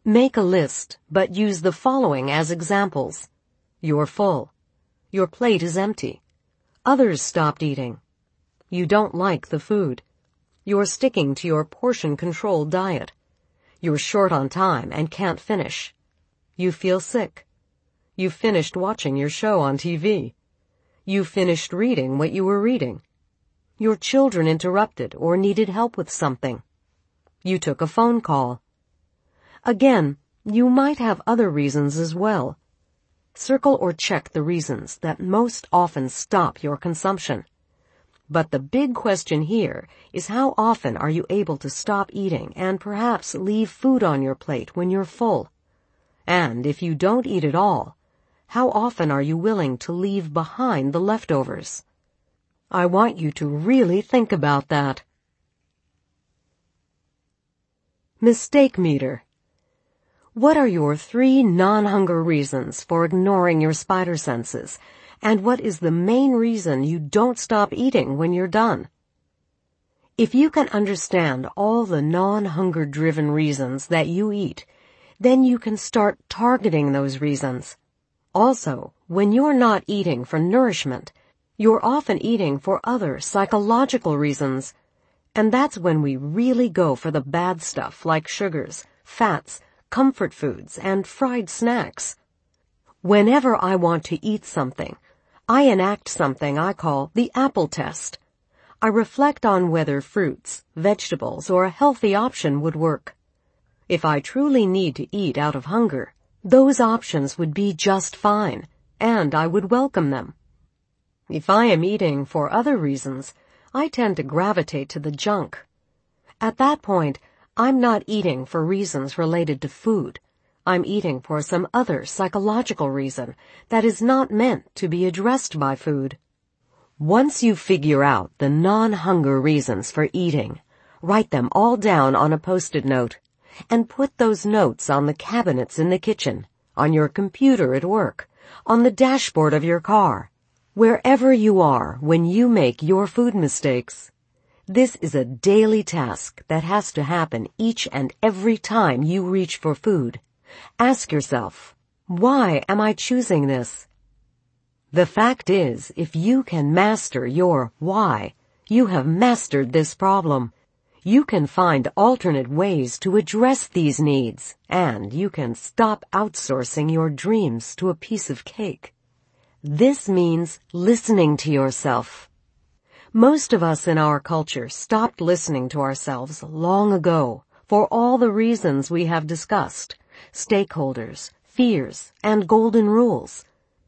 Make a list, but use the following as examples. You're full. Your plate is empty. Others stopped eating. You don't like the food. You're sticking to your portion-controlled diet. You're short on time and can't finish. You feel sick. You finished watching your show on TV. You finished reading what you were reading. Your children interrupted or needed help with something. You took a phone call. Again, you might have other reasons as well. Circle or check the reasons that most often stop your consumption. But the big question here is how often are you able to stop eating and perhaps leave food on your plate when you're full? And if you don't eat at all, how often are you willing to leave behind the leftovers? I want you to really think about that. Mistake meter. What are your 3 non-hunger reasons for ignoring your spider senses? And what is the main reason you don't stop eating when you're done? If you can understand all the non-hunger-driven reasons that you eat, then you can start targeting those reasons. Also, when you're not eating for nourishment, you're often eating for other psychological reasons. And that's when we really go for the bad stuff like sugars, fats, comfort foods, and fried snacks. Whenever I want to eat something, I enact something I call the apple test. I reflect on whether fruits, vegetables, or a healthy option would work. If I truly need to eat out of hunger, those options would be just fine, and I would welcome them. If I am eating for other reasons, I tend to gravitate to the junk. At that point, I'm not eating for reasons related to food. I'm eating for some other psychological reason that is not meant to be addressed by food. Once you figure out the non-hunger reasons for eating, write them all down on a Post-it note and put those notes on the cabinets in the kitchen, on your computer at work, on the dashboard of your car, wherever you are when you make your food mistakes. This is a daily task that has to happen each and every time you reach for food. Ask yourself, why am I choosing this? The fact is, if you can master your why, you have mastered this problem. You can find alternate ways to address these needs, and you can stop outsourcing your dreams to a piece of cake. This means listening to yourself. Most of us in our culture stopped listening to ourselves long ago for all the reasons we have discussed, stakeholders, fears, and golden rules.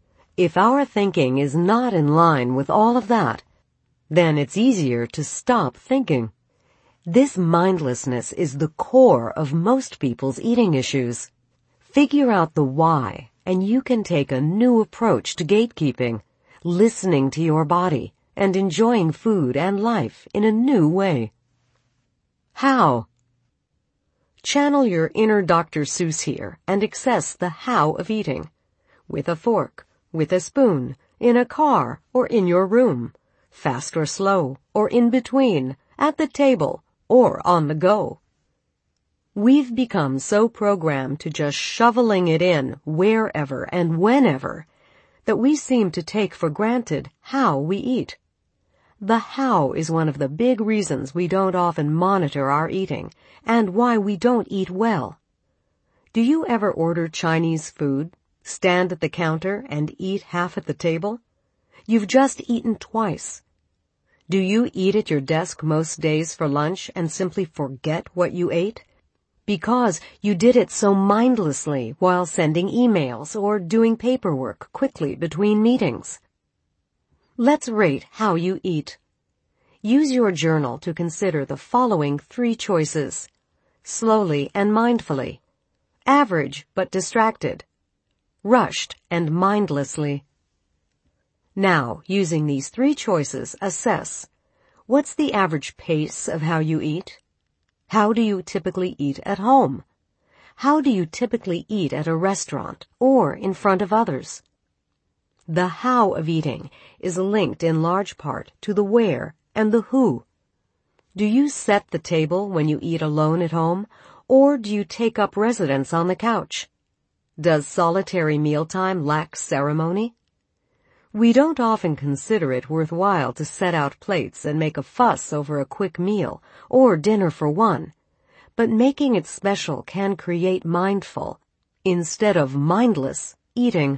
If our thinking is not in line with all of that, then it's easier to stop thinking. This mindlessness is the core of most people's eating issues. Figure out the why, and you can take a new approach to gatekeeping, listening to your body, and enjoying food and life in a new way. How? Channel your inner Dr. Seuss here and access the how of eating. With a fork, with a spoon, in a car, or in your room. Fast or slow, or in between, at the table, or on the go. We've become so programmed to just shoveling it in wherever and whenever that we seem to take for granted how we eat. The how is one of the big reasons we don't often monitor our eating and why we don't eat well. Do you ever order Chinese food, stand at the counter, and eat half at the table? You've just eaten twice. Do you eat at your desk most days for lunch and simply forget what you ate? Because you did it so mindlessly while sending emails or doing paperwork quickly between meetings. Let's rate how you eat. Use your journal to consider the following 3 choices. Slowly and mindfully. Average but distracted. Rushed and mindlessly. Now, using these 3 choices, assess. What's the average pace of how you eat? How do you typically eat at home? How do you typically eat at a restaurant or in front of others? The how of eating is linked in large part to the where and the who. Do you set the table when you eat alone at home, or do you take up residence on the couch? Does solitary mealtime lack ceremony? We don't often consider it worthwhile to set out plates and make a fuss over a quick meal or dinner for one, but making it special can create mindful, instead of mindless, eating.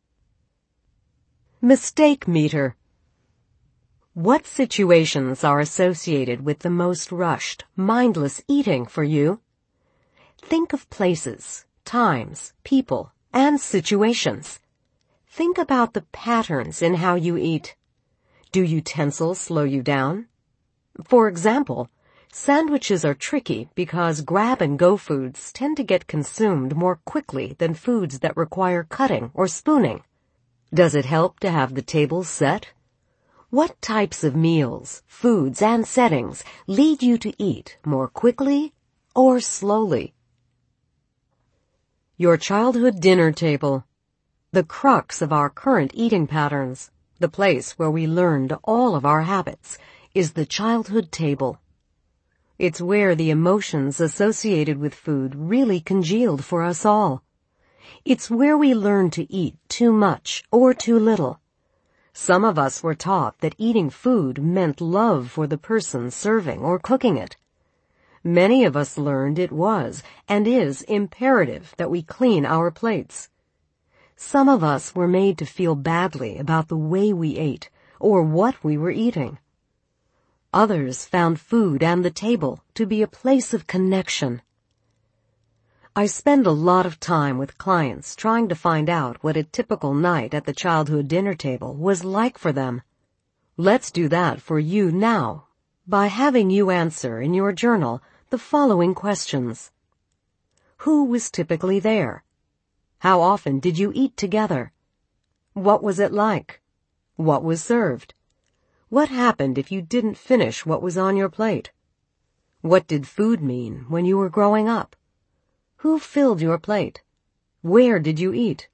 Mistake meter. What situations are associated with the most rushed, mindless eating for you? Think of places, times, people, and situations. Think about the patterns in how you eat. Do utensils slow you down? For example, sandwiches are tricky because grab-and-go foods tend to get consumed more quickly than foods that require cutting or spooning. Does it help to have the table set? What types of meals, foods, and settings lead you to eat more quickly or slowly? Your childhood dinner table. The crux of our current eating patterns, the place where we learned all of our habits, is the childhood table. It's where the emotions associated with food really congealed for us all. It's where we learned to eat too much or too little. Some of us were taught that eating food meant love for the person serving or cooking it. Many of us learned it was and is imperative that we clean our plates. Some of us were made to feel badly about the way we ate or what we were eating. Others found food and the table to be a place of connection. I spend a lot of time with clients trying to find out what a typical night at the childhood dinner table was like for them. Let's do that for you now by having you answer in your journal the following questions. Who was typically there? How often did you eat together? What was it like? What was served? What happened if you didn't finish what was on your plate? What did food mean when you were growing up? Who filled your plate? Where did you eat?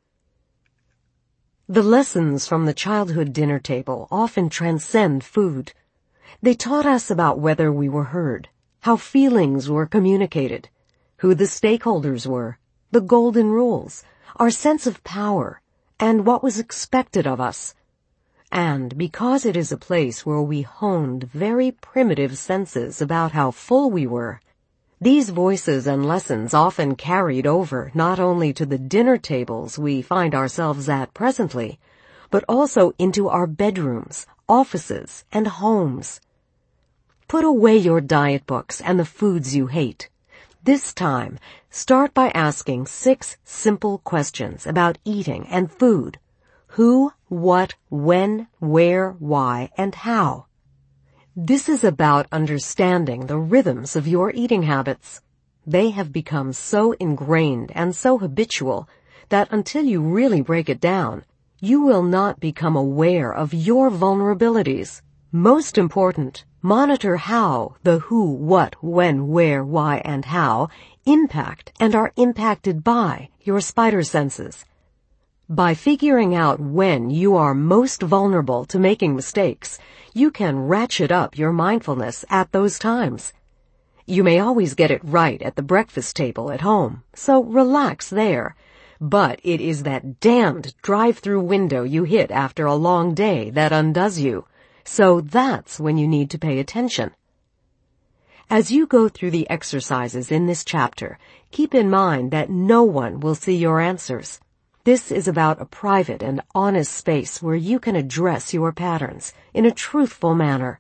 The lessons from the childhood dinner table often transcend food. They taught us about whether we were heard, how feelings were communicated, who the stakeholders were, the golden rules, our sense of power, and what was expected of us. And because it is a place where we honed very primitive senses about how full we were, these voices and lessons often carried over not only to the dinner tables we find ourselves at presently, but also into our bedrooms, offices, and homes. Put away your diet books and the foods you hate. This time, start by asking 6 simple questions about eating and food. Who, what, when, where, why, and how. This is about understanding the rhythms of your eating habits. They have become so ingrained and so habitual that until you really break it down, you will not become aware of your vulnerabilities. Most important, monitor how the who, what, when, where, why, and how impact and are impacted by your spider senses. By figuring out when you are most vulnerable to making mistakes, you can ratchet up your mindfulness at those times. You may always get it right at the breakfast table at home, so relax there. But it is that damned drive-through window you hit after a long day that undoes you. So that's when you need to pay attention. As you go through the exercises in this chapter, keep in mind that no one will see your answers. This is about a private and honest space where you can address your patterns in a truthful manner.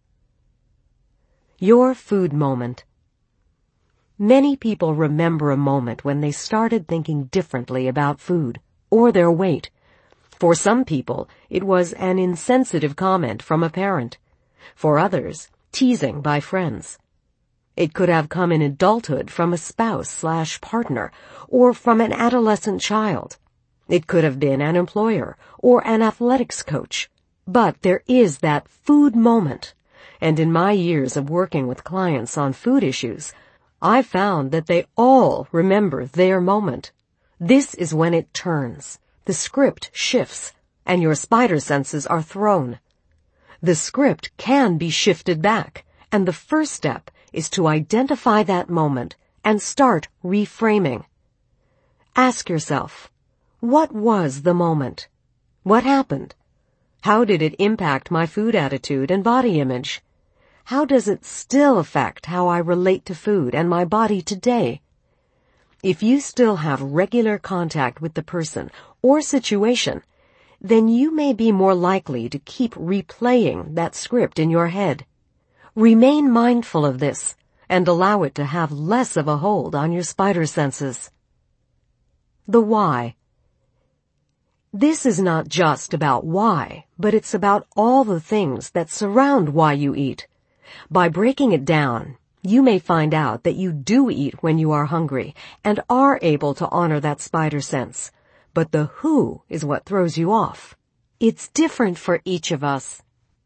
Your food moment. Many people remember a moment when they started thinking differently about food or their weight. For some people, it was an insensitive comment from a parent. For others, teasing by friends. It could have come in adulthood from a spouse/partner or from an adolescent child. It could have been an employer or an athletics coach. But there is that food moment. And in my years of working with clients on food issues, I found that they all remember their moment. This is when it turns. The script shifts, and your spider senses are thrown. The script can be shifted back, and the first step is to identify that moment and start reframing. Ask yourself, what was the moment? What happened? How did it impact my food attitude and body image? How does it still affect how I relate to food and my body today? If you still have regular contact with the person or situation, then you may be more likely to keep replaying that script in your head. Remain mindful of this and allow it to have less of a hold on your spider senses. The why. This is not just about why, but it's about all the things that surround why you eat. By breaking it down, you may find out that you do eat when you are hungry and are able to honor that spider sense. But the who is what throws you off. It's different for each of us.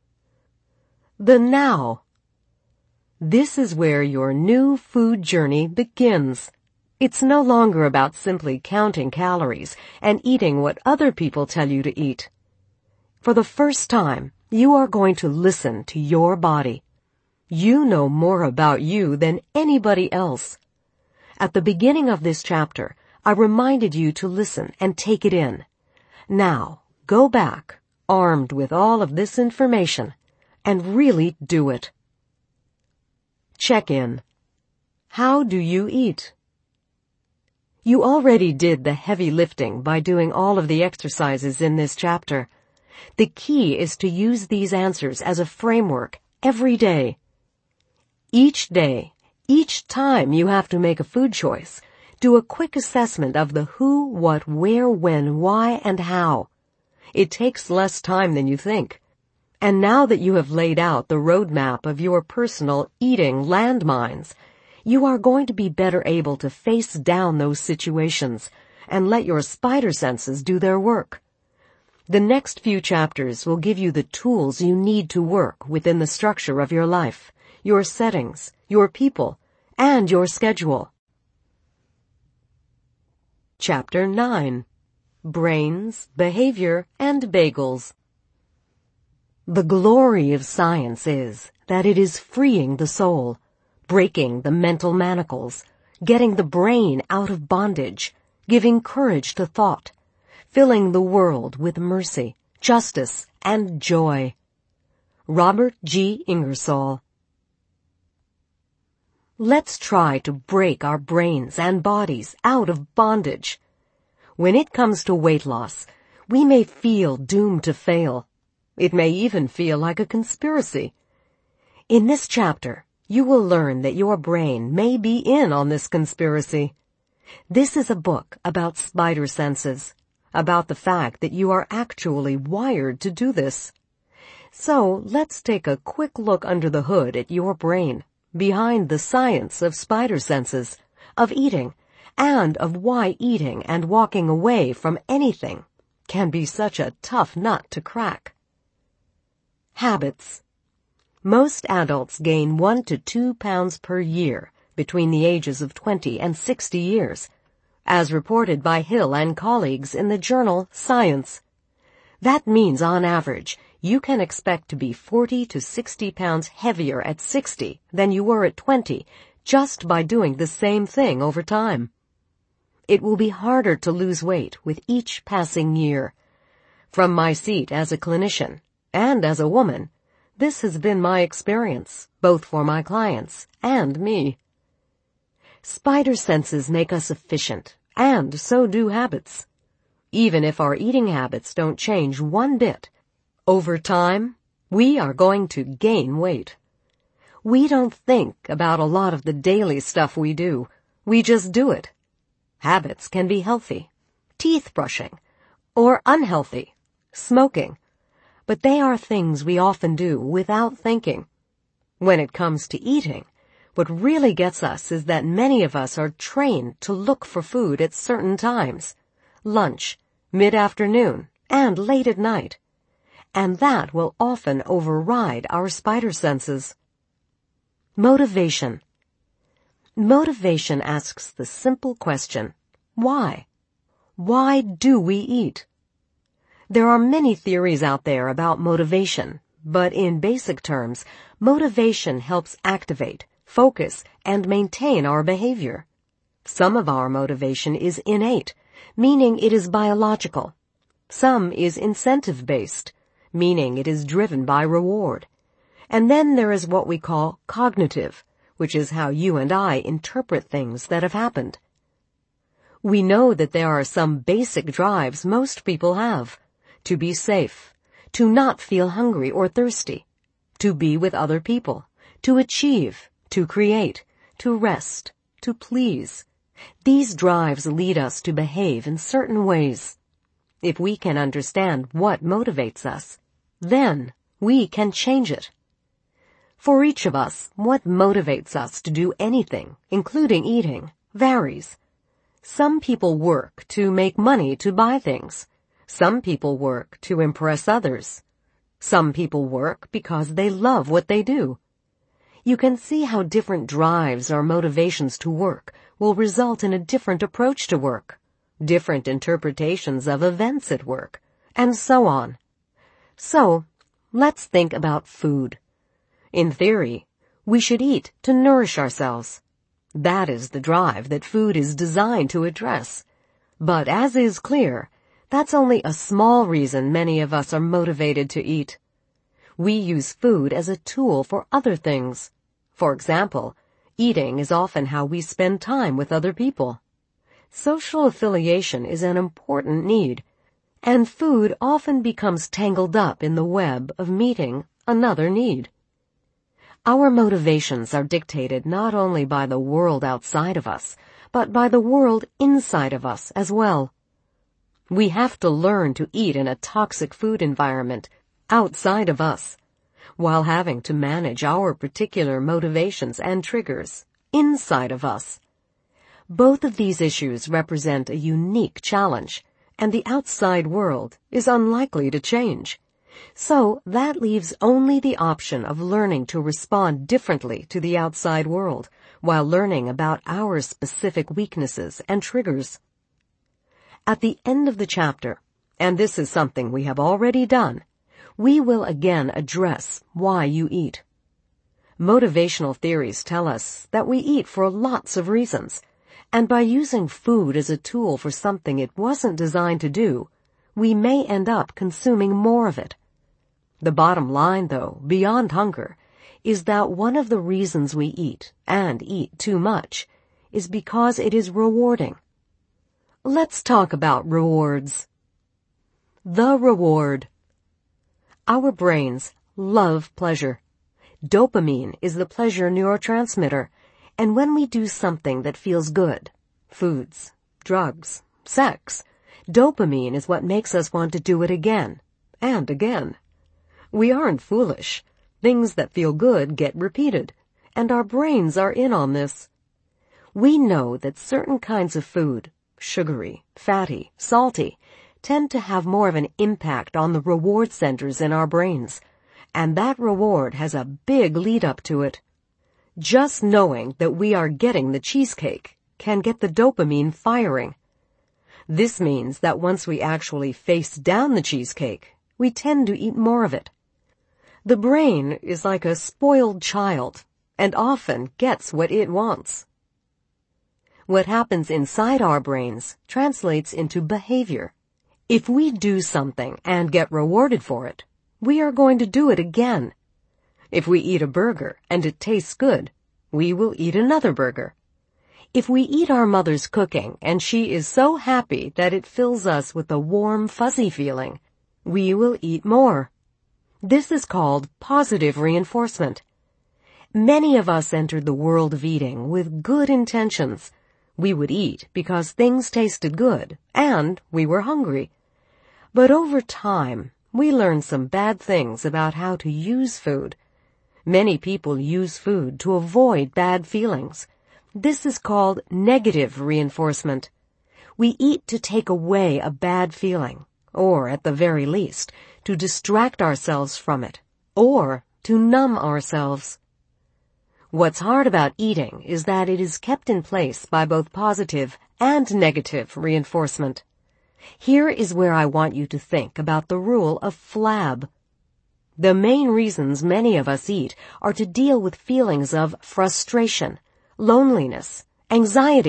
The now. This is where your new food journey begins. It's no longer about simply counting calories and eating what other people tell you to eat. For the first time, you are going to listen to your body. You know more about you than anybody else. At the beginning of this chapter, I reminded you to listen and take it in. Now, go back, armed with all of this information, and really do it. Check in. How do you eat? You already did the heavy lifting by doing all of the exercises in this chapter. The key is to use these answers as a framework every day. Each day, each time you have to make a food choice, do a quick assessment of the who, what, where, when, why, and how. It takes less time than you think. And now that you have laid out the roadmap of your personal eating landmines, you are going to be better able to face down those situations and let your spider senses do their work. The next few chapters will give you the tools you need to work within the structure of your life, your settings, your people, and your schedule. Chapter 9. Brains, Behavior, and Bagels. The glory of science is that it is freeing the soul, breaking the mental manacles, getting the brain out of bondage, giving courage to thought, filling the world with mercy, justice, and joy. Robert G. Ingersoll. Let's try to break our brains and bodies out of bondage. When it comes to weight loss, we may feel doomed to fail. It may even feel like a conspiracy. In this chapter, you will learn that your brain may be in on this conspiracy. This is a book about spider senses, about the fact that you are actually wired to do this. So let's take a quick look under the hood at your brain, behind the science of spider senses, of eating, and of why eating and walking away from anything can be such a tough nut to crack. Habits. Most adults gain 1 to 2 pounds per year between the ages of 20 and 60 years, as reported by Hill and colleagues in the journal Science. That means, on average, you can expect to be 40 to 60 pounds heavier at 60 than you were at 20 just by doing the same thing over time. It will be harder to lose weight with each passing year. From my seat as a clinician and as a woman, this has been my experience, both for my clients and me. Spider senses make us efficient, and so do habits. Even if our eating habits don't change one bit, over time, we are going to gain weight. We don't think about a lot of the daily stuff we do. We just do it. Habits can be healthy, teeth brushing, or unhealthy, smoking. But they are things we often do without thinking. When it comes to eating, what really gets us is that many of us are trained to look for food at certain times, lunch, mid-afternoon, and late at night. And that will often override our spider senses. Motivation. Motivation asks the simple question, why? Why do we eat? There are many theories out there about motivation, but in basic terms, motivation helps activate, focus, and maintain our behavior. Some of our motivation is innate, meaning it is biological. Some is incentive-based, meaning it is driven by reward. And then there is what we call cognitive, which is how you and I interpret things that have happened. We know that there are some basic drives most people have: to be safe, to not feel hungry or thirsty, to be with other people, to achieve, to create, to rest, to please. These drives lead us to behave in certain ways. If we can understand what motivates us, then we can change it. For each of us, what motivates us to do anything, including eating, varies. Some people work to make money to buy things. Some people work to impress others. Some people work because they love what they do. You can see how different drives or motivations to work will result in a different approach to work, different interpretations of events at work, and so on. So, let's think about food. In theory, we should eat to nourish ourselves. That is the drive that food is designed to address. But as is clear, that's only a small reason many of us are motivated to eat. We use food as a tool for other things. For example, eating is often how we spend time with other people. Social affiliation is an important need, and food often becomes tangled up in the web of meeting another need. Our motivations are dictated not only by the world outside of us, but by the world inside of us as well. We have to learn to eat in a toxic food environment outside of us, while having to manage our particular motivations and triggers inside of us. Both of these issues represent a unique challenge, and the outside world is unlikely to change. So that leaves only the option of learning to respond differently to the outside world, while learning about our specific weaknesses and triggers. At the end of the chapter, and this is something we have already done, we will again address why you eat. Motivational theories tell us that we eat for lots of reasons, and by using food as a tool for something it wasn't designed to do, we may end up consuming more of it. The bottom line, though, beyond hunger, is that one of the reasons we eat, and eat too much, is because it is rewarding. Let's talk about rewards. The reward. Our brains love pleasure. Dopamine is the pleasure neurotransmitter, and when we do something that feels good, foods, drugs, sex, dopamine is what makes us want to do it again and again. We aren't foolish. Things that feel good get repeated, and our brains are in on this. We know that certain kinds of food, sugary, fatty, salty, tend to have more of an impact on the reward centers in our brains, and that reward has a big lead up to it. Just knowing that we are getting the cheesecake can get the dopamine firing. This means that once we actually face down the cheesecake, we tend to eat more of it. The brain is like a spoiled child and often gets what it wants. What happens inside our brains translates into behavior. If we do something and get rewarded for it, we are going to do it again. If we eat a burger and it tastes good, we will eat another burger. If we eat our mother's cooking and she is so happy that it fills us with a warm, fuzzy feeling, we will eat more. This is called positive reinforcement. Many of us entered the world of eating with good intentions. We would eat because things tasted good and we were hungry. But over time, we learned some bad things about how to use food. Many people use food to avoid bad feelings. This is called negative reinforcement. We eat to take away a bad feeling, or at the very least, to distract ourselves from it, or to numb ourselves. What's hard about eating is that it is kept in place by both positive and negative reinforcement. Here is where I want you to think about the rule of FLAB. The main reasons many of us eat are to deal with feelings of frustration, loneliness, anxiety,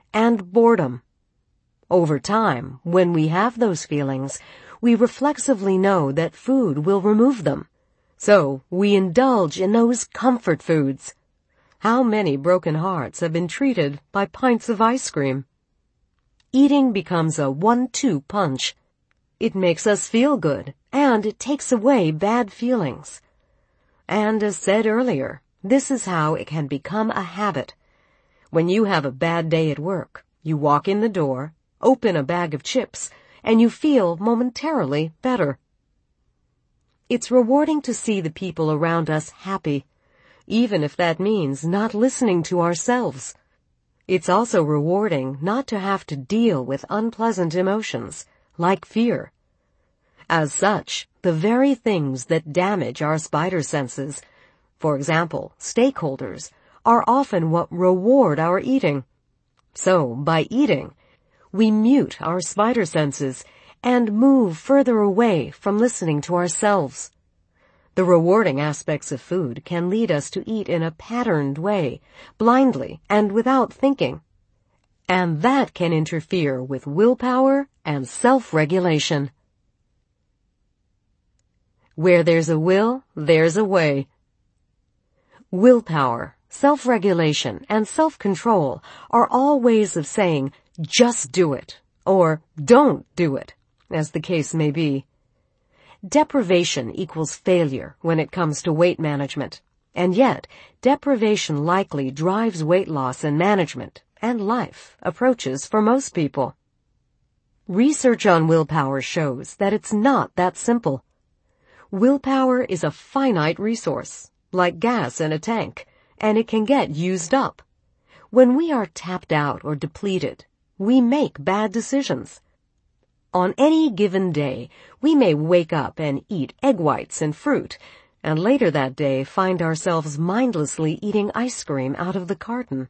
and boredom. Over time, when we have those feelings, we reflexively know that food will remove them. So we indulge in those comfort foods. How many broken hearts have been treated by pints of ice cream? Eating becomes a 1-2 punch. It makes us feel good, and it takes away bad feelings. And as said earlier, this is how it can become a habit. When you have a bad day at work, you walk in the door, open a bag of chips, and you feel momentarily better. It's rewarding to see the people around us happy, even if that means not listening to ourselves. It's also rewarding not to have to deal with unpleasant emotions, like fear. As such, the very things that damage our spider senses, for example, stakeholders, are often what reward our eating. So, by eating, we mute our spider senses and move further away from listening to ourselves. The rewarding aspects of food can lead us to eat in a patterned way, blindly and without thinking. And that can interfere with willpower and self-regulation. Where there's a will, there's a way. Willpower, self-regulation, and self-control are all ways of saying, just do it, or don't do it, as the case may be. Deprivation equals failure when it comes to weight management, and yet deprivation likely drives weight loss and management and life approaches for most people. Research on willpower shows that it's not that simple. Willpower is a finite resource, like gas in a tank, and it can get used up. When we are tapped out or depleted, we make bad decisions. On any given day, we may wake up and eat egg whites and fruit, and later that day find ourselves mindlessly eating ice cream out of the carton.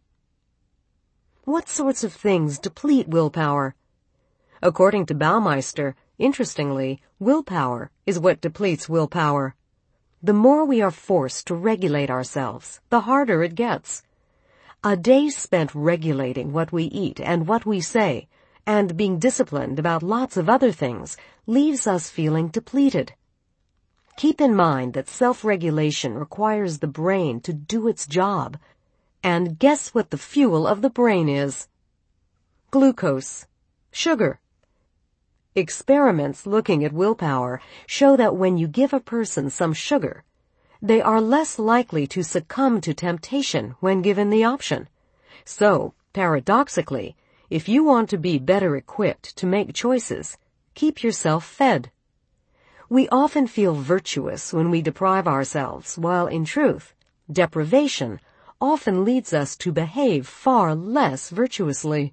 What sorts of things deplete willpower? According to Baumeister, interestingly, willpower is what depletes willpower. The more we are forced to regulate ourselves, the harder it gets. A day spent regulating what we eat and what we say, and being disciplined about lots of other things, leaves us feeling depleted. Keep in mind that self-regulation requires the brain to do its job. And guess what the fuel of the brain is? Glucose. Sugar. Experiments looking at willpower show that when you give a person some sugar, they are less likely to succumb to temptation when given the option. So, paradoxically, if you want to be better equipped to make choices, keep yourself fed. We often feel virtuous when we deprive ourselves, while in truth, deprivation often leads us to behave far less virtuously.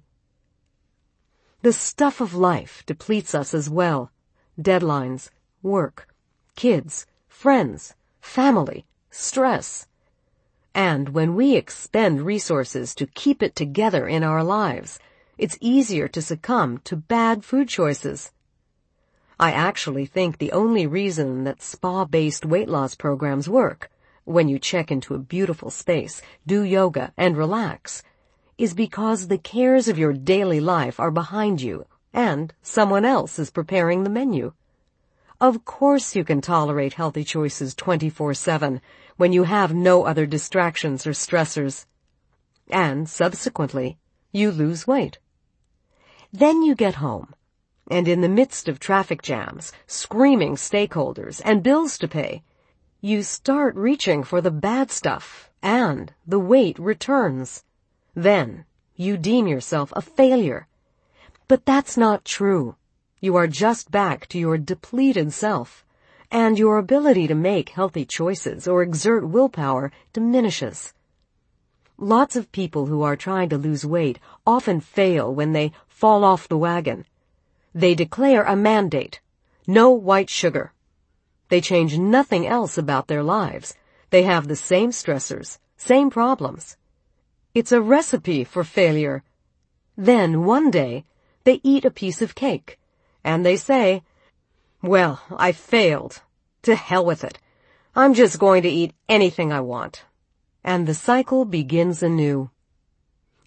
The stuff of life depletes us as well. Deadlines, work, kids, friends, family, stress. And when we expend resources to keep it together in our lives, it's easier to succumb to bad food choices. I actually think the only reason that spa-based weight loss programs work, when you check into a beautiful space, do yoga, and relax, is because the cares of your daily life are behind you, and someone else is preparing the menu. Of course you can tolerate healthy choices 24/7 when you have no other distractions or stressors. And subsequently, you lose weight. Then you get home, and in the midst of traffic jams, screaming stakeholders, and bills to pay, you start reaching for the bad stuff, and the weight returns. Then you deem yourself a failure. But that's not true. You are just back to your depleted self, and your ability to make healthy choices or exert willpower diminishes. Lots of people who are trying to lose weight often fail when they fall off the wagon. They declare a mandate: no white sugar. They change nothing else about their lives. They have the same stressors, same problems. It's a recipe for failure. Then one day, they eat a piece of cake, and they say, "Well, I failed. To hell with it. I'm just going to eat anything I want." And the cycle begins anew.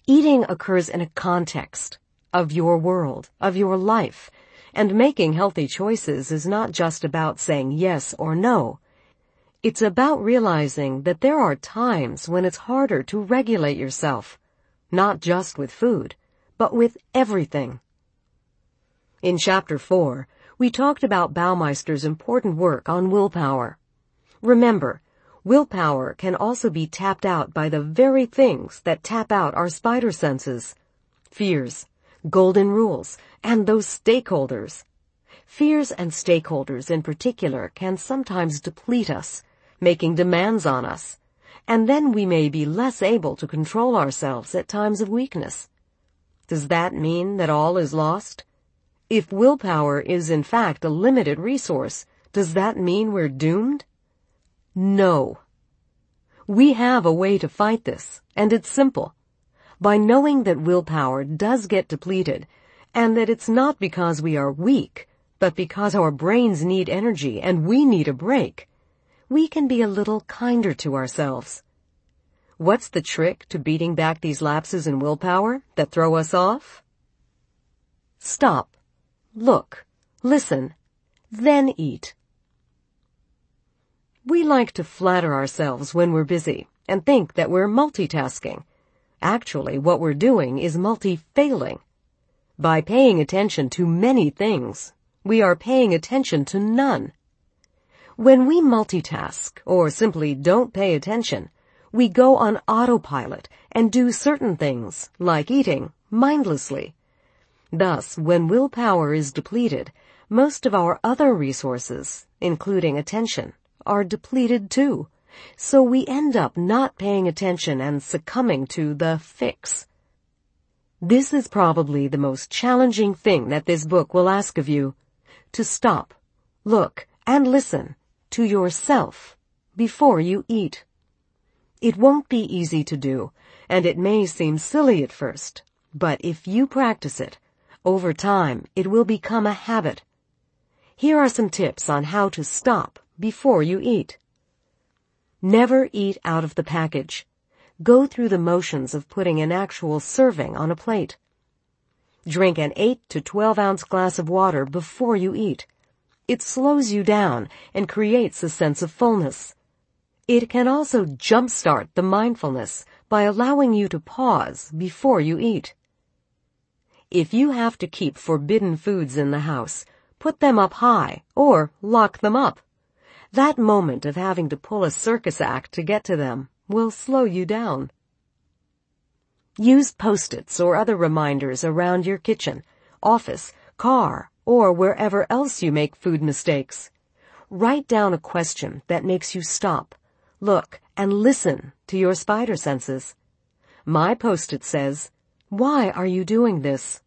Eating occurs in a context of your world, of your life, and making healthy choices is not just about saying yes or no. It's about realizing that there are times when it's harder to regulate yourself, not just with food, but with everything. In Chapter 4, we talked about Baumeister's important work on willpower. Remember, willpower can also be tapped out by the very things that tap out our spider senses: fears, golden rules, and those stakeholders. Fears and stakeholders in particular can sometimes deplete us, making demands on us, and then we may be less able to control ourselves at times of weakness. Does that mean that all is lost? If willpower is in fact a limited resource, does that mean we're doomed? No. We have a way to fight this, and it's simple. By knowing that willpower does get depleted, and that it's not because we are weak, but because our brains need energy and we need a break, we can be a little kinder to ourselves. What's the trick to beating back these lapses in willpower that throw us off? Stop, look, listen, then eat. We like to flatter ourselves when we're busy and think that we're multitasking. Actually, what we're doing is multi-failing. By paying attention to many things, we are paying attention to none. When we multitask, or simply don't pay attention, we go on autopilot and do certain things, like eating, mindlessly. Thus, when willpower is depleted, most of our other resources, including attention, are depleted too. So we end up not paying attention and succumbing to the fix. This is probably the most challenging thing that this book will ask of you: to stop, look, and listen to yourself before you eat. It won't be easy to do, and it may seem silly at first, but if you practice it, over time it will become a habit. Here are some tips on how to stop before you eat. Never eat out of the package. Go through the motions of putting an actual serving on a plate. Drink an 8 to 12 ounce glass of water before you eat. It slows you down and creates a sense of fullness. It can also jumpstart the mindfulness by allowing you to pause before you eat. If you have to keep forbidden foods in the house, put them up high or lock them up. That moment of having to pull a circus act to get to them will slow you down. Use Post-its or other reminders around your kitchen, office, car, or wherever else you make food mistakes. Write down a question that makes you stop, look, and listen to your spider senses. My Post-it says, "Why are you doing this?"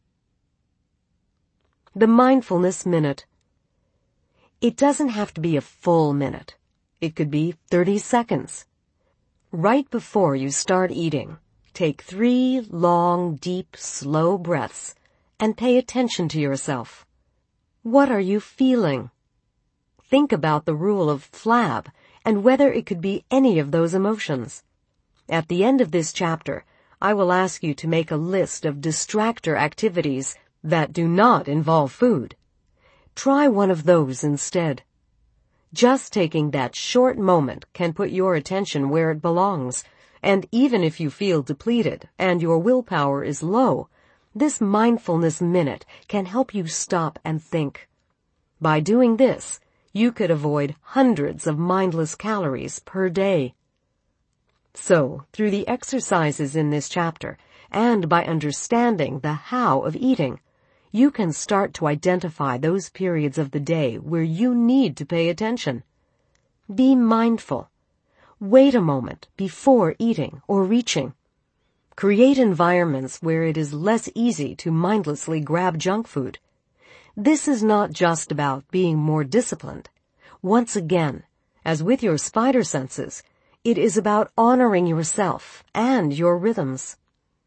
The Mindfulness Minute. It doesn't have to be a full minute. It could be 30 seconds. Right before you start eating, take 3 long, deep, slow breaths and pay attention to yourself. What are you feeling? Think about the rule of FLAB and whether it could be any of those emotions. At the end of this chapter, I will ask you to make a list of distractor activities that do not involve food. Try one of those instead. Just taking that short moment can put your attention where it belongs, and even if you feel depleted and your willpower is low, this mindfulness minute can help you stop and think. By doing this, you could avoid hundreds of mindless calories per day. So, through the exercises in this chapter, and by understanding the how of eating, you can start to identify those periods of the day where you need to pay attention. Be mindful. Wait a moment before eating or reaching. Create environments where it is less easy to mindlessly grab junk food. This is not just about being more disciplined. Once again, as with your spider senses, it is about honoring yourself and your rhythms.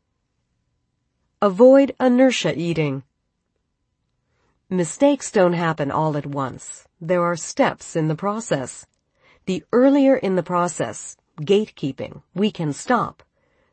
Avoid inertia eating. Mistakes don't happen all at once. There are steps in the process. The earlier in the process, gatekeeping, we can stop,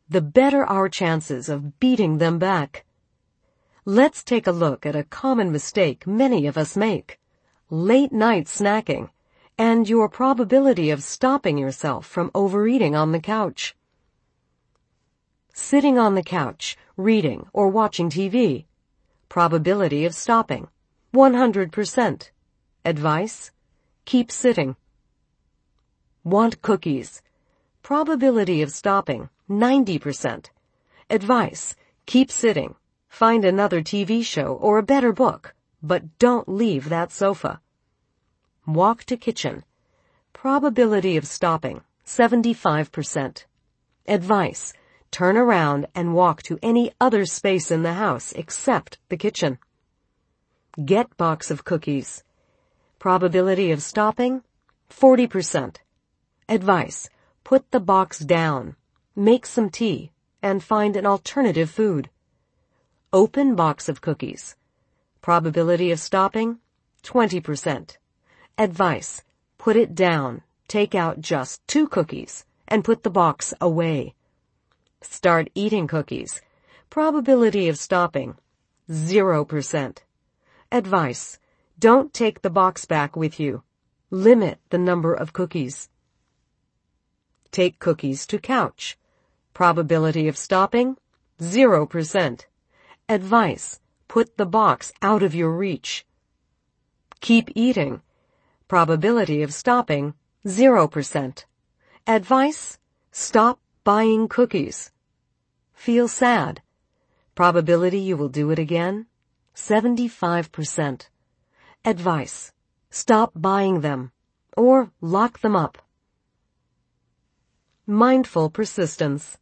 the better our chances of beating them back. Let's take a look at a common mistake many of us make: late night snacking, and your probability of stopping yourself from overeating on the couch. Sitting on the couch, reading or watching TV. Probability of stopping, 100%. Advice: keep sitting. Want cookies. Probability of stopping, 90%. Advice: keep sitting. Find another TV show or a better book, but don't leave that sofa. Walk to kitchen. Probability of stopping, 75%. Advice: turn around and walk to any other space in the house except the kitchen. Get box of cookies. Probability of stopping, 40%. Advice: put the box down, make some tea, and find an alternative food. Open box of cookies. Probability of stopping, 20%. Advice: put it down, take out just 2 cookies, and put the box away. Start eating cookies. Probability of stopping, 0%. Advice: don't take the box back with you. Limit the number of cookies. Take cookies to couch. Probability of stopping, 0%. Advice: put the box out of your reach. Keep eating. Probability of stopping, 0%. Advice: stop buying cookies. Feel sad. Probability you will do it again, 75%. Advice: stop buying them or lock them up. Mindful persistence.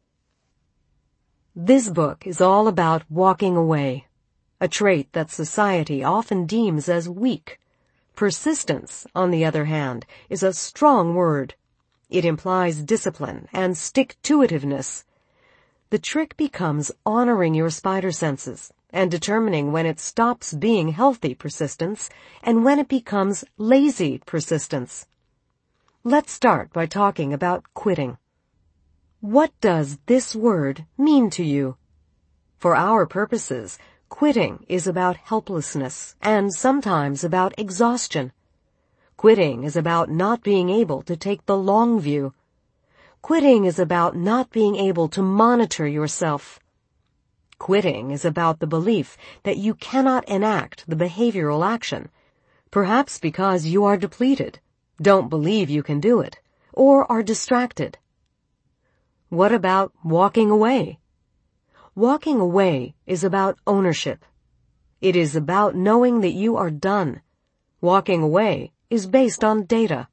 This book is all about walking away, a trait that society often deems as weak. Persistence, on the other hand, is a strong word. It implies discipline and stick-to-itiveness. The trick becomes honoring your spider senses and determining when it stops being healthy persistence and when it becomes lazy persistence. Let's start by talking about quitting. What does this word mean to you? For our purposes, quitting is about helplessness and sometimes about exhaustion. Quitting is about not being able to take the long view. Quitting is about not being able to monitor yourself. Quitting is about the belief that you cannot enact the behavioral action, perhaps because you are depleted, don't believe you can do it, or are distracted. What about walking away? Walking away is about ownership. It is about knowing that you are done. Walking away is based on data.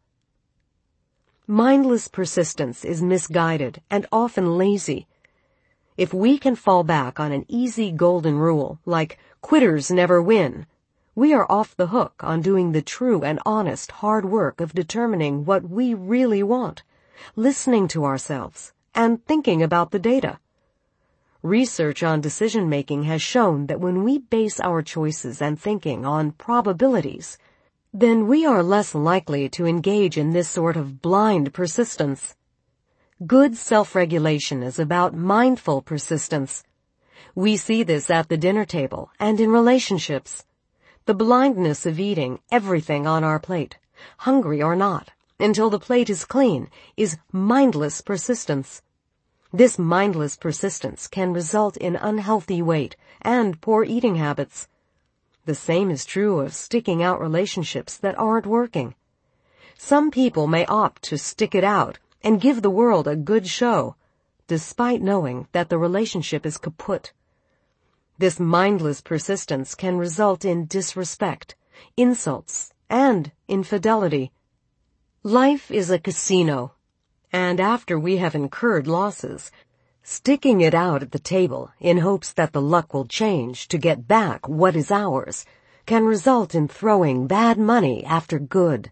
Mindless persistence is misguided and often lazy. If we can fall back on an easy golden rule, like quitters never win, we are off the hook on doing the true and honest hard work of determining what we really want, listening to ourselves, and thinking about the data. Research on decision-making has shown that when we base our choices and thinking on probabilities, then we are less likely to engage in this sort of blind persistence. Good self-regulation is about mindful persistence. We see this at the dinner table and in relationships. The blindness of eating everything on our plate, hungry or not, until the plate is clean, is mindless persistence. This mindless persistence can result in unhealthy weight and poor eating habits. The same is true of sticking out relationships that aren't working. Some people may opt to stick it out and give the world a good show, despite knowing that the relationship is kaput. This mindless persistence can result in disrespect, insults, and infidelity. Life is a casino, and after we have incurred losses, sticking it out at the table in hopes that the luck will change to get back what is ours can result in throwing bad money after good.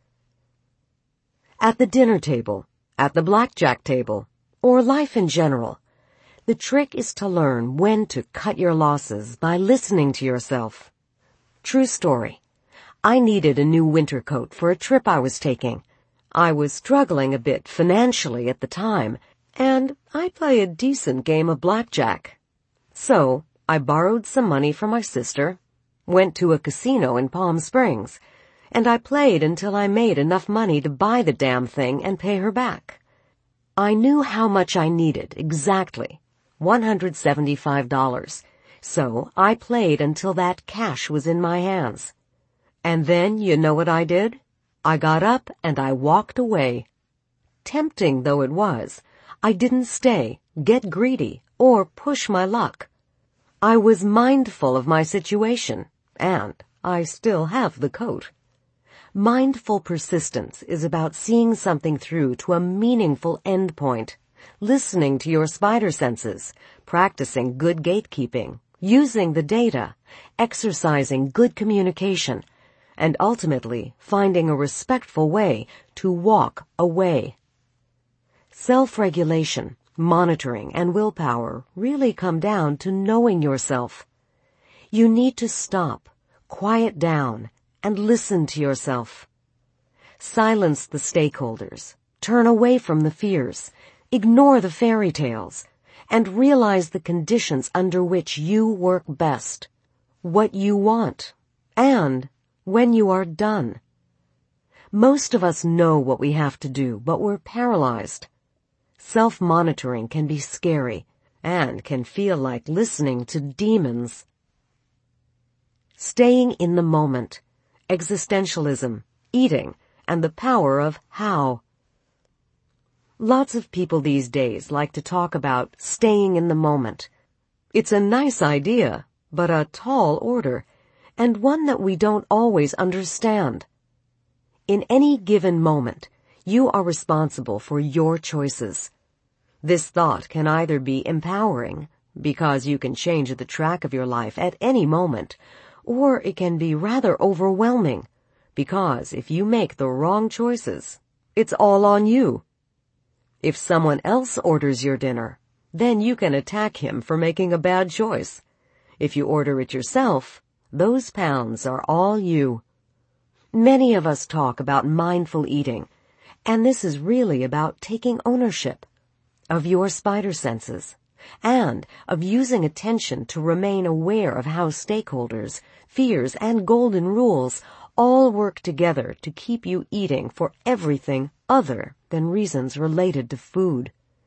At the dinner table, at the blackjack table, or life in general, the trick is to learn when to cut your losses by listening to yourself. True story. I needed a new winter coat for a trip I was taking. I was struggling a bit financially at the time, and I play a decent game of blackjack. So I borrowed some money from my sister, went to a casino in Palm Springs, and I played until I made enough money to buy the damn thing and pay her back. I knew how much I needed, exactly, $175, so I played until that cash was in my hands. And then, you know what I did? I got up and I walked away. Tempting though it was, I didn't stay, get greedy, or push my luck. I was mindful of my situation, and I still have the coat. Mindful persistence is about seeing something through to a meaningful endpoint, listening to your spider senses, practicing good gatekeeping, using the data, exercising good communication, and ultimately finding a respectful way to walk away. Self-regulation, monitoring, and willpower really come down to knowing yourself. You need to stop, quiet down, and listen to yourself. Silence the stakeholders, turn away from the fears, ignore the fairy tales, and realize the conditions under which you work best, what you want, and when you are done. Most of us know what we have to do, but we're paralyzed. Self-monitoring can be scary and can feel like listening to demons. Staying in the moment, existentialism, eating, and the power of how. Lots of people these days like to talk about staying in the moment. It's a nice idea, but a tall order, and one that we don't always understand. In any given moment, you are responsible for your choices. This thought can either be empowering, because you can change the track of your life at any moment, or it can be rather overwhelming, because if you make the wrong choices, it's all on you. If someone else orders your dinner, then you can attack him for making a bad choice. If you order it yourself, those pounds are all you. Many of us talk about mindful eating, and this is really about taking ownership of your spider senses, and of using attention to remain aware of how stakeholders, fears, and golden rules all work together to keep you eating for everything other than reasons related to food.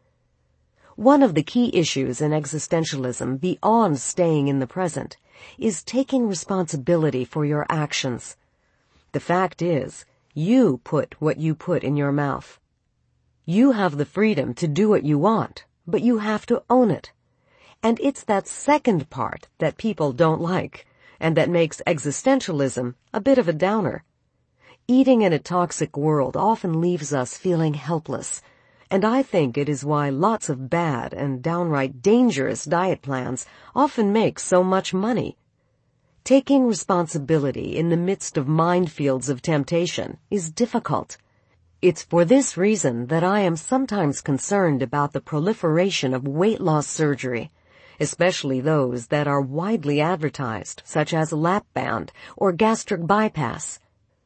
One of the key issues in existentialism beyond staying in the present is taking responsibility for your actions. The fact is, you put what you put in your mouth. You have the freedom to do what you want, but you have to own it. And it's that second part that people don't like, and that makes existentialism a bit of a downer. Eating in a toxic world often leaves us feeling helpless, and I think it is why lots of bad and downright dangerous diet plans often make so much money. Taking responsibility in the midst of minefields of temptation is difficult. It's for this reason that I am sometimes concerned about the proliferation of weight loss surgery, especially those that are widely advertised, such as lap band or gastric bypass.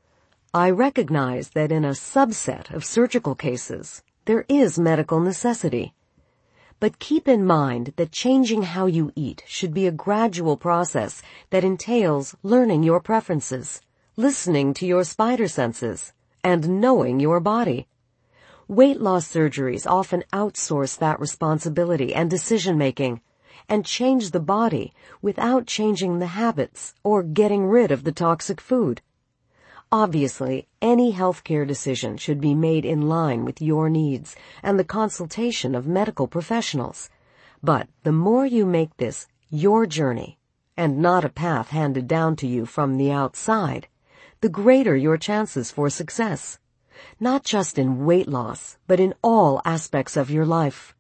I recognize that in a subset of surgical cases, there is medical necessity. But keep in mind that changing how you eat should be a gradual process that entails learning your preferences, listening to your spider senses, and knowing your body. Weight loss surgeries often outsource that responsibility and decision-making, and change the body without changing the habits or getting rid of the toxic food. Obviously, any healthcare decision should be made in line with your needs and the consultation of medical professionals. But the more you make this your journey, and not a path handed down to you from the outside, the greater your chances for success, not just in weight loss, but in all aspects of your life.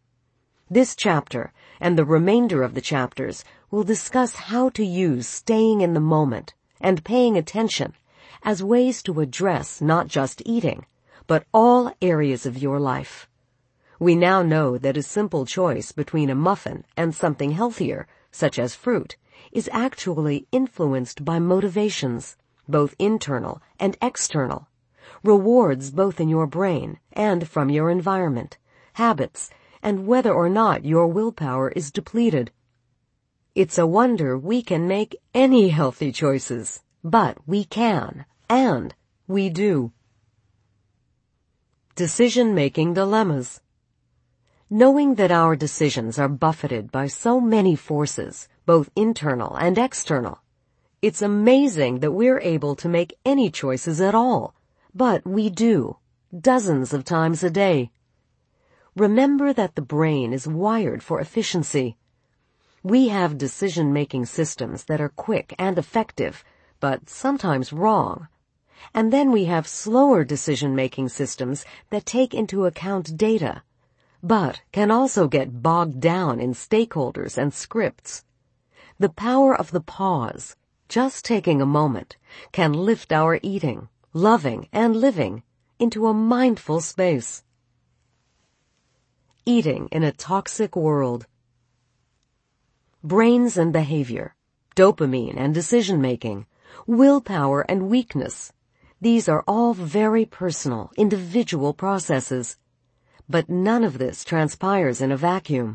This chapter, and the remainder of the chapters, will discuss how to use staying in the moment and paying attention as ways to address not just eating, but all areas of your life. We now know that a simple choice between a muffin and something healthier, such as fruit, is actually influenced by motivations, both internal and external, rewards both in your brain and from your environment, habits, and whether or not your willpower is depleted. It's a wonder we can make any healthy choices, but we can, and we do. Decision-making dilemmas. Knowing that our decisions are buffeted by so many forces, both internal and external, it's amazing that we're able to make any choices at all, but we do, dozens of times a day. Remember that the brain is wired for efficiency. We have decision-making systems that are quick and effective, but sometimes wrong. And then we have slower decision-making systems that take into account data, but can also get bogged down in stakeholders and scripts. The power of the pause, just taking a moment, can lift our eating, loving, and living into a mindful space. Eating in a toxic world. Brains and behavior, dopamine and decision-making, willpower and weakness. These are all very personal, individual processes. But none of this transpires in a vacuum.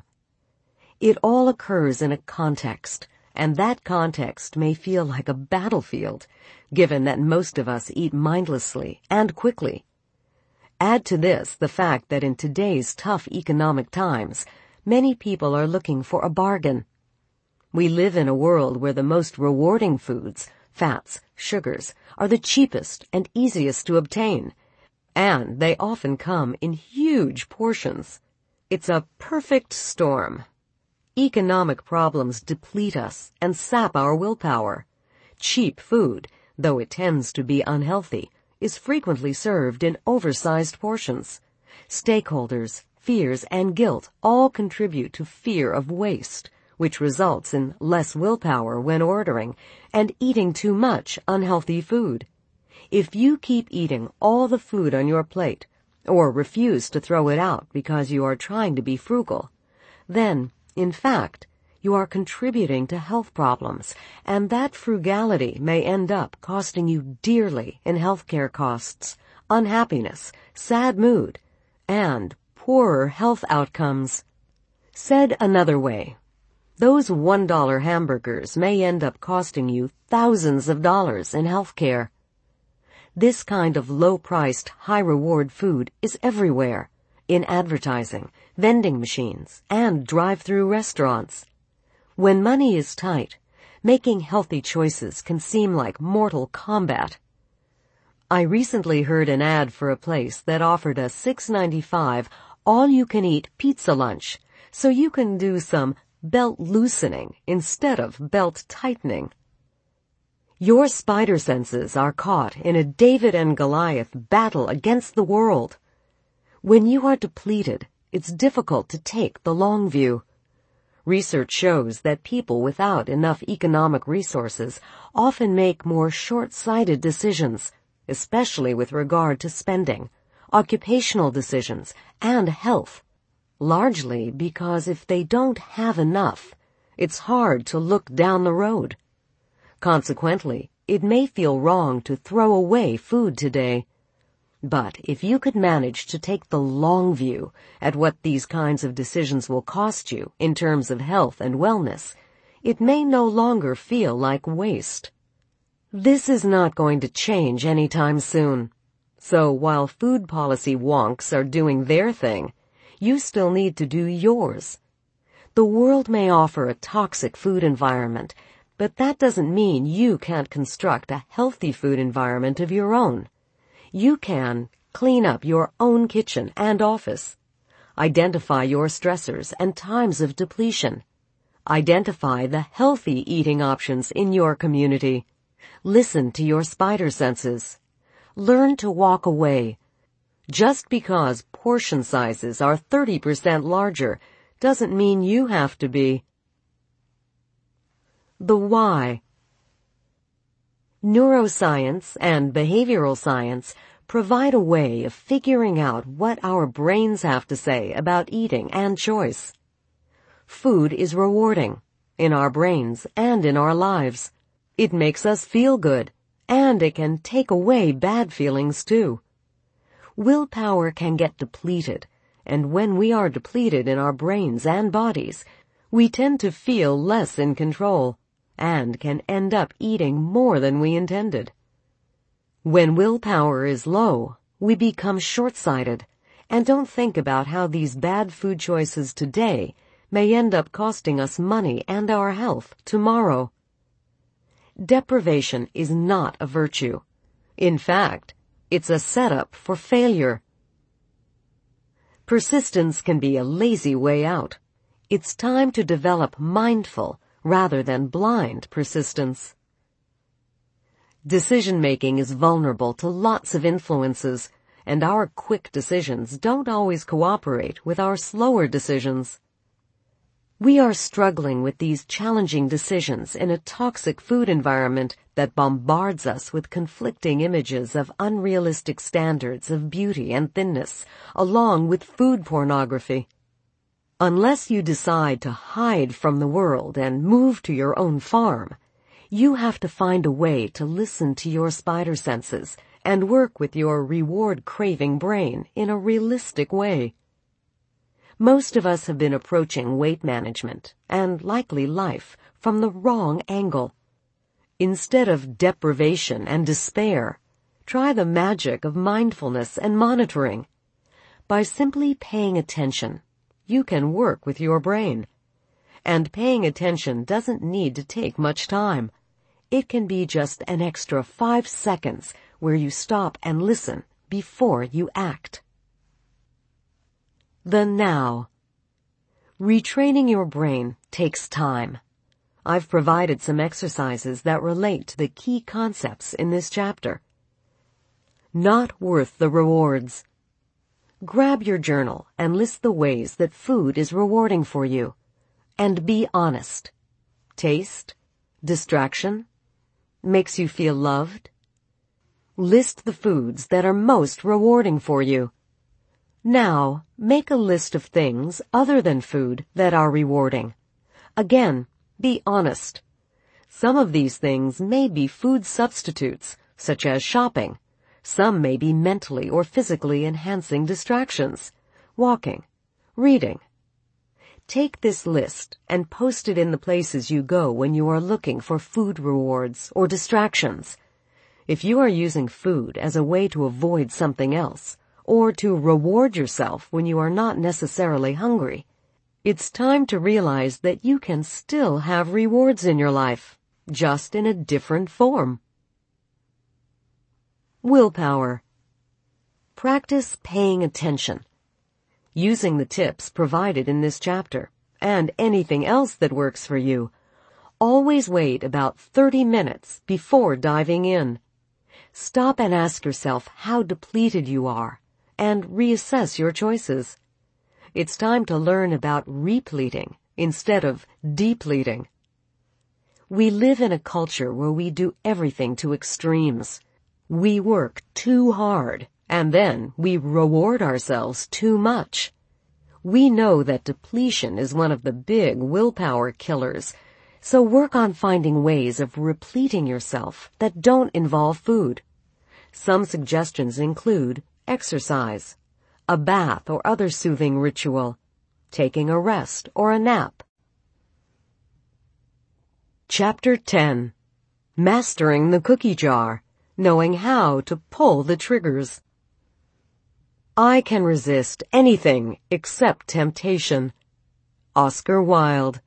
It all occurs in a context, and that context may feel like a battlefield, given that most of us eat mindlessly and quickly. Add to this the fact that in today's tough economic times, many people are looking for a bargain. We live in a world where the most rewarding foods, fats, sugars, are the cheapest and easiest to obtain, and they often come in huge portions. It's a perfect storm. Economic problems deplete us and sap our willpower. Cheap food, though it tends to be unhealthy, is frequently served in oversized portions. Stakeholders, fears, and guilt all contribute to fear of waste, which results in less willpower when ordering and eating too much unhealthy food. If you keep eating all the food on your plate, or refuse to throw it out because you are trying to be frugal, then, in fact, you are contributing to health problems, and that frugality may end up costing you dearly in healthcare costs, unhappiness, sad mood, and poorer health outcomes. Said another way, those $1 hamburgers may end up costing you thousands of dollars in healthcare. This kind of low-priced, high-reward food is everywhere, in advertising, vending machines, and drive-through restaurants. When money is tight, making healthy choices can seem like mortal combat. I recently heard an ad for a place that offered a $6.95 all-you-can-eat pizza lunch, so you can do some belt loosening instead of belt tightening. Your spider senses are caught in a David and Goliath battle against the world. When you are depleted, it's difficult to take the long view. Research shows that people without enough economic resources often make more short-sighted decisions, especially with regard to spending, occupational decisions, and health, largely because if they don't have enough, it's hard to look down the road. Consequently, it may feel wrong to throw away food today. But if you could manage to take the long view at what these kinds of decisions will cost you in terms of health and wellness, it may no longer feel like waste. This is not going to change anytime soon. So while food policy wonks are doing their thing, you still need to do yours. The world may offer a toxic food environment, but that doesn't mean you can't construct a healthy food environment of your own. You can clean up your own kitchen and office. Identify your stressors and times of depletion. Identify the healthy eating options in your community. Listen to your spider senses. Learn to walk away. Just because portion sizes are 30% larger doesn't mean you have to be. The why. Neuroscience and behavioral science provide a way of figuring out what our brains have to say about eating and choice. Food is rewarding, in our brains and in our lives. It makes us feel good, and it can take away bad feelings too. Willpower can get depleted, and when we are depleted in our brains and bodies, we tend to feel less in control and can end up eating more than we intended. When willpower is low, we become short-sighted and don't think about how these bad food choices today may end up costing us money and our health tomorrow. Deprivation is not a virtue. In fact, it's a setup for failure. Persistence can be a lazy way out. It's time to develop mindful rather than blind persistence. Decision-making is vulnerable to lots of influences, and our quick decisions don't always cooperate with our slower decisions. We are struggling with these challenging decisions in a toxic food environment that bombards us with conflicting images of unrealistic standards of beauty and thinness, along with food pornography. Unless you decide to hide from the world and move to your own farm, you have to find a way to listen to your spider senses and work with your reward-craving brain in a realistic way. Most of us have been approaching weight management and likely life from the wrong angle. Instead of deprivation and despair, try the magic of mindfulness and monitoring. By simply paying attention, you can work with your brain. And paying attention doesn't need to take much time. It can be just an extra 5 seconds where you stop and listen before you act. The now. Retraining your brain takes time. I've provided some exercises that relate to the key concepts in this chapter. Not worth the rewards. Grab your journal and list the ways that food is rewarding for you. And be honest. Taste, distraction, makes you feel loved. List the foods that are most rewarding for you. Now, make a list of things other than food that are rewarding. Again, be honest. Some of these things may be food substitutes, such as shopping. Some may be mentally or physically enhancing distractions, walking, reading. Take this list and post it in the places you go when you are looking for food rewards or distractions. If you are using food as a way to avoid something else, or to reward yourself when you are not necessarily hungry, it's time to realize that you can still have rewards in your life, just in a different form. Willpower. Practice paying attention. Using the tips provided in this chapter, and anything else that works for you, always wait about 30 minutes before diving in. Stop and ask yourself how depleted you are, and reassess your choices. It's time to learn about repleting instead of depleting. We live in a culture where we do everything to extremes. We work too hard, and then we reward ourselves too much. We know that depletion is one of the big willpower killers, so work on finding ways of repleting yourself that don't involve food. Some suggestions include exercise, a bath or other soothing ritual, taking a rest or a nap. Chapter 10. Mastering the Cookie Jar, Knowing How to Pull the Triggers. I can resist anything except temptation. Oscar Wilde.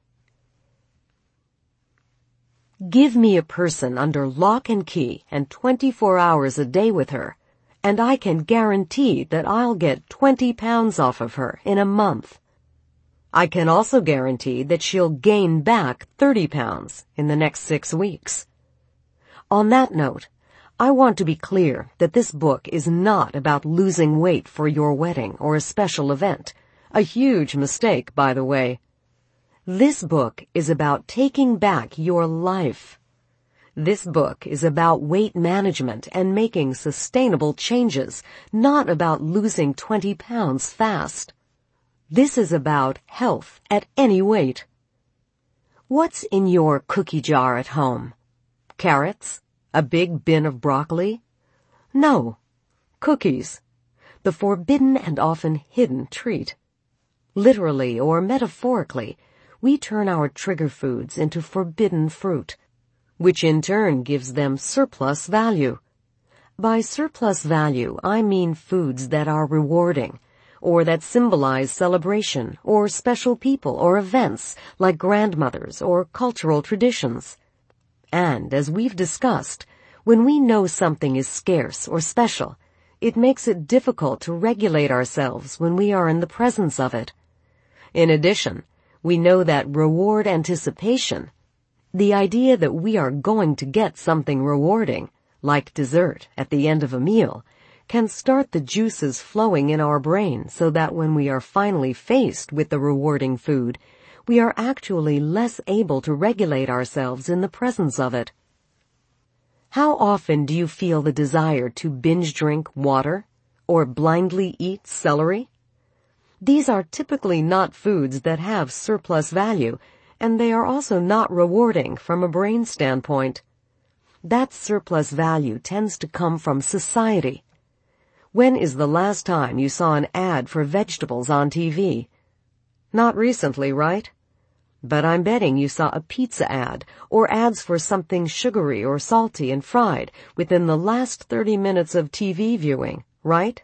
Give me a person under lock and key and 24 hours a day with her, and I can guarantee that I'll get 20 pounds off of her in a month. I can also guarantee that she'll gain back 30 pounds in the next 6 weeks. On that note, I want to be clear that this book is not about losing weight for your wedding or a special event. A huge mistake, by the way. This book is about taking back your life. This book is about weight management and making sustainable changes, not about losing 20 pounds fast. This is about health at any weight. What's in your cookie jar at home? Carrots? A big bin of broccoli? No. Cookies. the forbidden and often hidden treat. Literally or metaphorically, we turn our trigger foods into forbidden fruit, which in turn gives them surplus value. By surplus value, I mean foods that are rewarding, or that symbolize celebration, or special people or events like grandmothers or cultural traditions. And, as we've discussed, when we know something is scarce or special, it makes it difficult to regulate ourselves when we are in the presence of it. In addition, we know that reward anticipation, the idea that we are going to get something rewarding, like dessert at the end of a meal, can start the juices flowing in our brain so that when we are finally faced with the rewarding food, we are actually less able to regulate ourselves in the presence of it. How often do you feel the desire to binge drink water or blindly eat celery? These are typically not foods that have surplus value, and they are also not rewarding from a brain standpoint. That surplus value tends to come from society. When is the last time you saw an ad for vegetables on TV? Not recently, right? But I'm betting you saw a pizza ad or ads for something sugary or salty and fried within the last 30 minutes of TV viewing, right?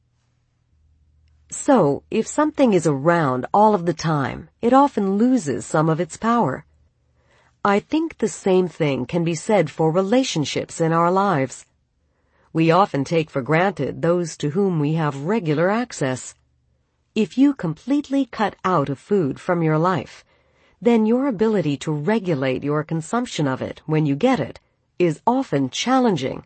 So, if something is around all of the time, it often loses some of its power. I think the same thing can be said for relationships in our lives. We often take for granted those to whom we have regular access. If you completely cut out a food from your life, then your ability to regulate your consumption of it when you get it is often challenging.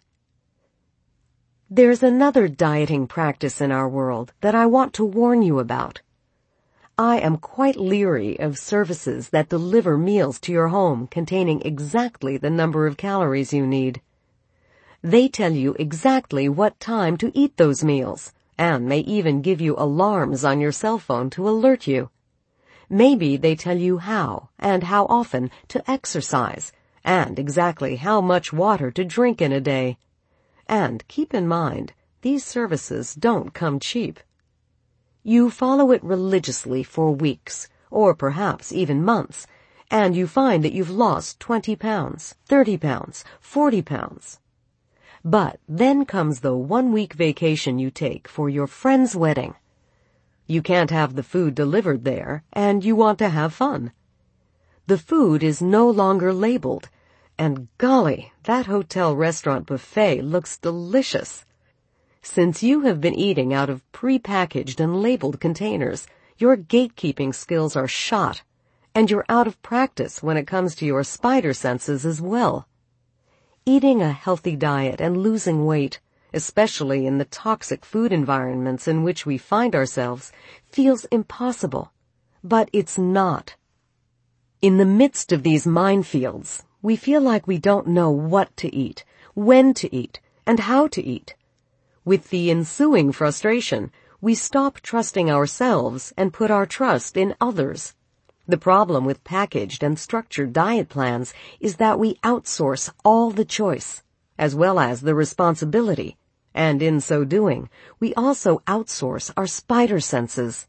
There's another dieting practice in our world that I want to warn you about. I am quite leery of services that deliver meals to your home containing exactly the number of calories you need. They tell you exactly what time to eat those meals, and may even give you alarms on your cell phone to alert you. Maybe they tell you how and how often to exercise, and exactly how much water to drink in a day. And keep in mind, these services don't come cheap. You follow it religiously for weeks, or perhaps even months, and you find that you've lost 20 pounds, 30 pounds, 40 pounds. But then comes the 1-week vacation you take for your friend's wedding. You can't have the food delivered there, and you want to have fun. The food is no longer labeled, and golly, that hotel restaurant buffet looks delicious. Since you have been eating out of pre-packaged and labeled containers, your gatekeeping skills are shot, and you're out of practice when it comes to your spider senses as well. Eating a healthy diet and losing weight, especially in the toxic food environments in which we find ourselves, feels impossible. But it's not. In the midst of these minefields, we feel like we don't know what to eat, when to eat, and how to eat. With the ensuing frustration, we stop trusting ourselves and put our trust in others. The problem with packaged and structured diet plans is that we outsource all the choice, as well as the responsibility, and in so doing, we also outsource our spider senses.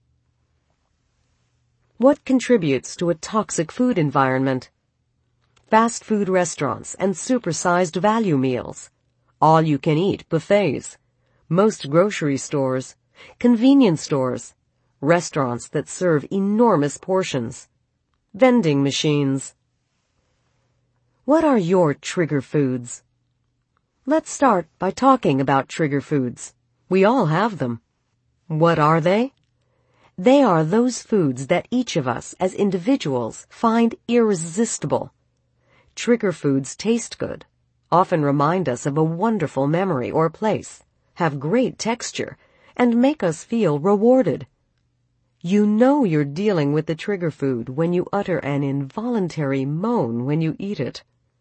What contributes to a toxic food environment? Fast food restaurants and supersized value meals, all-you-can-eat buffets, most grocery stores, convenience stores, restaurants that serve enormous portions, vending machines. What are your trigger foods? Let's start by talking about trigger foods. We all have them. What are they? They are those foods that each of us as individuals find irresistible. Trigger foods taste good, often remind us of a wonderful memory or place, have great texture, and make us feel rewarded. You know you're dealing with the trigger food when you utter an involuntary moan when you eat it.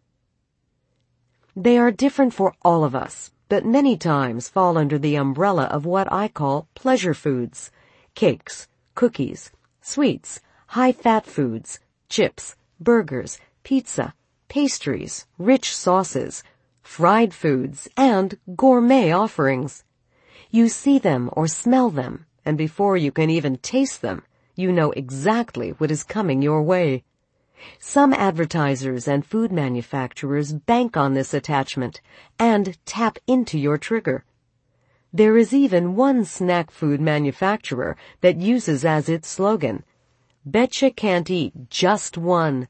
They are different for all of us, but many times fall under the umbrella of what I call pleasure foods: cakes, cookies, sweets, high-fat foods, chips, burgers, pizza, pastries, rich sauces, fried foods, and gourmet offerings. You see them or smell them, and before you can even taste them, you know exactly what is coming your way. Some advertisers and food manufacturers bank on this attachment and tap into your trigger. There is even one snack food manufacturer that uses as its slogan, "Betcha can't eat just one."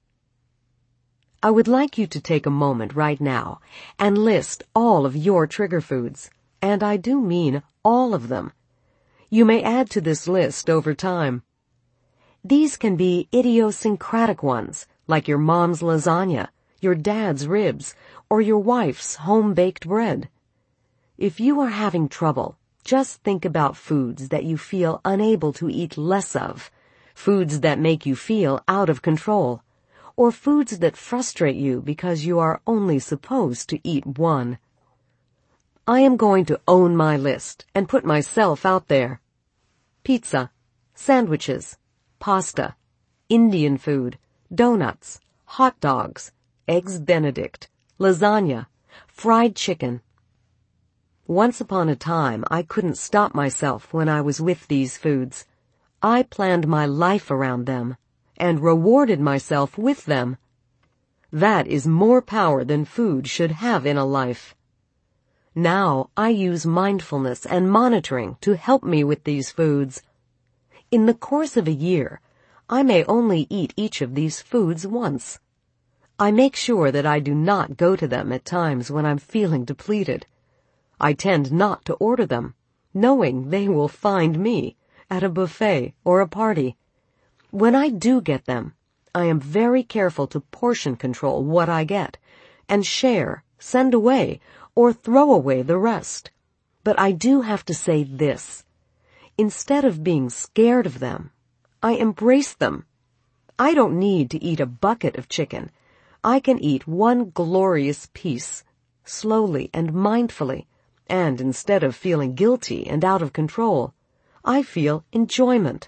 I would like you to take a moment right now and list all of your trigger foods, and I do mean all of them. You may add to this list over time. These can be idiosyncratic ones, like your mom's lasagna, your dad's ribs, or your wife's home-baked bread. If you are having trouble, just think about foods that you feel unable to eat less of, foods that make you feel out of control, or foods that frustrate you because you are only supposed to eat one. I am going to own my list and put myself out there. Pizza, sandwiches, pasta, Indian food, donuts, hot dogs, eggs Benedict, lasagna, fried chicken. Once upon a time, I couldn't stop myself when I was with these foods. I planned my life around them and rewarded myself with them. That is more power than food should have in a life. Now I use mindfulness and monitoring to help me with these foods. In the course of a year, I may only eat each of these foods once. I make sure that I do not go to them at times when I'm feeling depleted. I tend not to order them, knowing they will find me at a buffet or a party. When I do get them, I am very careful to portion control what I get and share, send away, or throw away the rest. But I do have to say this. Instead of being scared of them, I embrace them. I don't need to eat a bucket of chicken. I can eat one glorious piece, slowly and mindfully, and instead of feeling guilty and out of control, I feel enjoyment.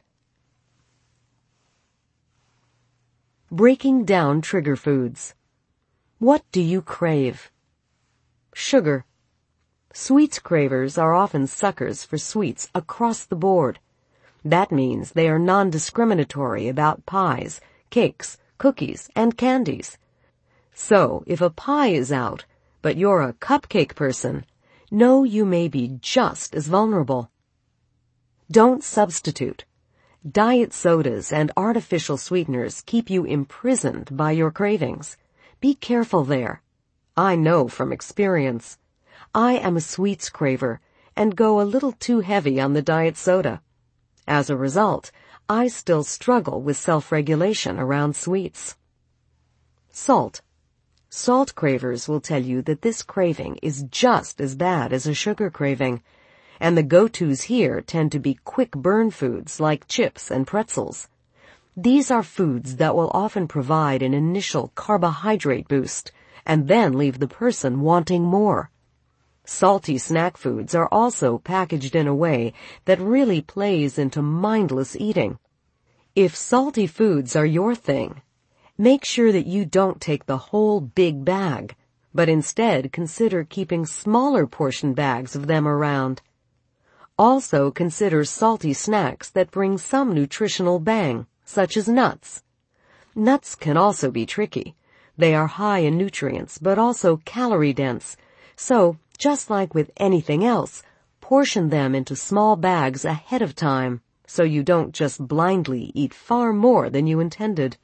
Breaking down trigger foods. What do you crave? Sugar. Sweets cravers are often suckers for sweets across the board. That means they are non-discriminatory about pies, cakes, cookies, and candies. So, if a pie is out, but you're a cupcake person, know you may be just as vulnerable. Don't substitute. Diet sodas and artificial sweeteners keep you imprisoned by your cravings. Be careful there. I know from experience. I am a sweets craver and go a little too heavy on the diet soda. As a result, I still struggle with self-regulation around sweets. Salt. Salt cravers will tell you that this craving is just as bad as a sugar craving, and the go-tos here tend to be quick burn foods like chips and pretzels. These are foods that will often provide an initial carbohydrate boost and then leave the person wanting more. Salty snack foods are also packaged in a way that really plays into mindless eating. If salty foods are your thing, make sure that you don't take the whole big bag, but instead consider keeping smaller portion bags of them around. Also consider salty snacks that bring some nutritional bang, such as nuts. Nuts can also be tricky. They are high in nutrients, but also calorie-dense. So, just like with anything else, portion them into small bags ahead of time, so you don't just blindly eat far more than you intended.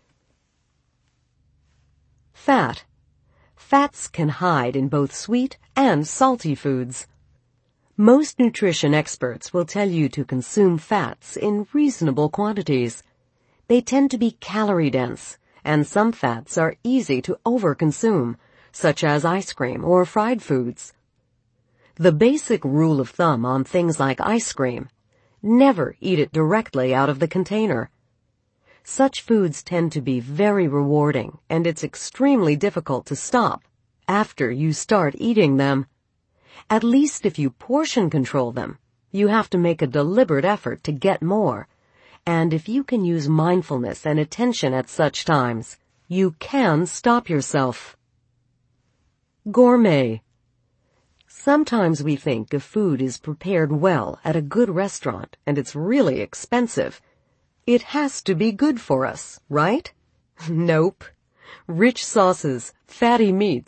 Fat. Fats can hide in both sweet and salty foods. Most nutrition experts will tell you to consume fats in reasonable quantities. They tend to be calorie-dense, and some fats are easy to overconsume, such as ice cream or fried foods. The basic rule of thumb on things like ice cream: never eat it directly out of the container. Such foods tend to be very rewarding, and it's extremely difficult to stop after you start eating them. At least if you portion control them, you have to make a deliberate effort to get more. And if you can use mindfulness and attention at such times, you can stop yourself. Gourmet. Sometimes we think if food is prepared well at a good restaurant and it's really expensive, it has to be good for us, right? Nope. Rich sauces, fatty meats,